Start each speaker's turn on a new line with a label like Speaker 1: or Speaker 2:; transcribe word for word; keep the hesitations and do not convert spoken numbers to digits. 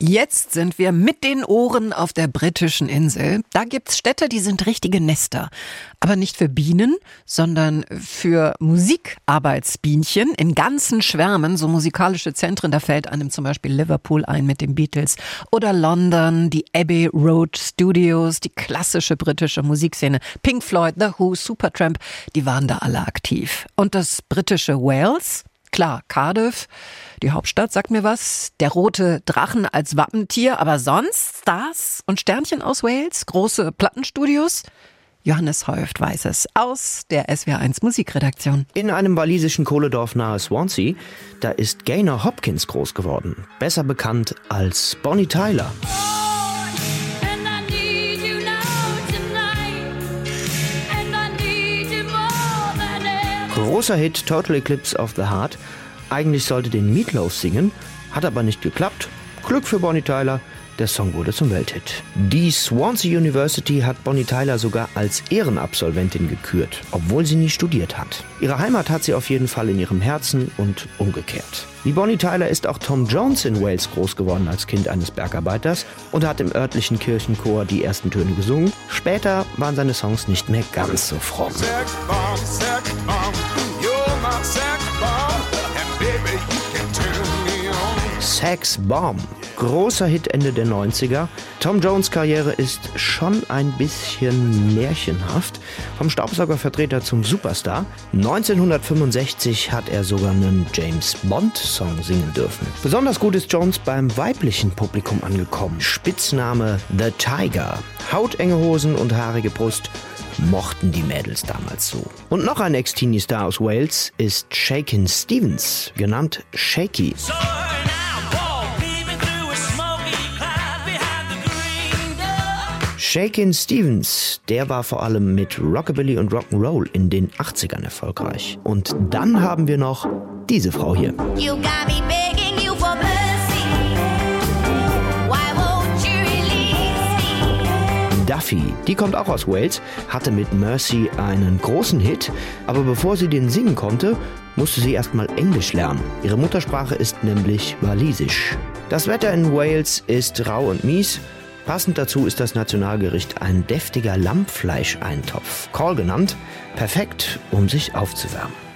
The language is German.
Speaker 1: Jetzt sind wir mit den Ohren auf der britischen Insel. Da gibt's Städte, die sind richtige Nester. Aber nicht für Bienen, sondern für Musikarbeitsbienchen in ganzen Schwärmen, so musikalische Zentren. Da fällt einem zum Beispiel Liverpool ein mit den Beatles oder London, die Abbey Road Studios, die klassische britische Musikszene. Pink Floyd, The Who, Supertramp, die waren da alle aktiv. Und das britische Wales? Klar, Cardiff, die Hauptstadt, sagt mir was. Der rote Drachen als Wappentier, aber sonst Stars und Sternchen aus Wales, große Plattenstudios. Johannes Heuft weiß es aus der S W R eins Musikredaktion.
Speaker 2: In einem walisischen Kohledorf nahe Swansea, da ist Gaynor Hopkins groß geworden. Besser bekannt als Bonnie Tyler. Großer Hit, Total Eclipse of the Heart. Eigentlich sollte den Meatloaf singen, hat aber nicht geklappt. Glück für Bonnie Tyler, der Song wurde zum Welthit. Die Swansea University hat Bonnie Tyler sogar als Ehrenabsolventin gekürt, obwohl sie nie studiert hat. Ihre Heimat hat sie auf jeden Fall in ihrem Herzen und umgekehrt. Wie Bonnie Tyler ist auch Tom Jones in Wales groß geworden als Kind eines Bergarbeiters und hat im örtlichen Kirchenchor die ersten Töne gesungen. Später waren seine Songs nicht mehr ganz so fromm. Sex Bomb, großer Hit Ende der neunziger. Tom Jones' Karriere ist schon ein bisschen märchenhaft. Vom Staubsaugervertreter zum Superstar. neunzehnhundertfünfundsechzig hat er sogar einen James-Bond-Song singen dürfen. Besonders gut ist Jones beim weiblichen Publikum angekommen. Spitzname The Tiger. Hautenge Hosen und haarige Brust mochten die Mädels damals so. Und noch ein Ex-Teenie-Star aus Wales ist Shakin' Stevens, genannt Shaky. Shakin' Stevens, der war vor allem mit Rockabilly und Rock'n'Roll in den achtzigern erfolgreich. Und dann haben wir noch diese Frau hier. You got me begging you for mercy. Why won't you release me? Duffy, die kommt auch aus Wales, hatte mit Mercy einen großen Hit, aber bevor sie den singen konnte, musste sie erstmal Englisch lernen. Ihre Muttersprache ist nämlich Walisisch. Das Wetter in Wales ist rau und mies. Passend dazu ist das Nationalgericht ein deftiger Lammfleischeintopf, Caul genannt, perfekt, um sich aufzuwärmen.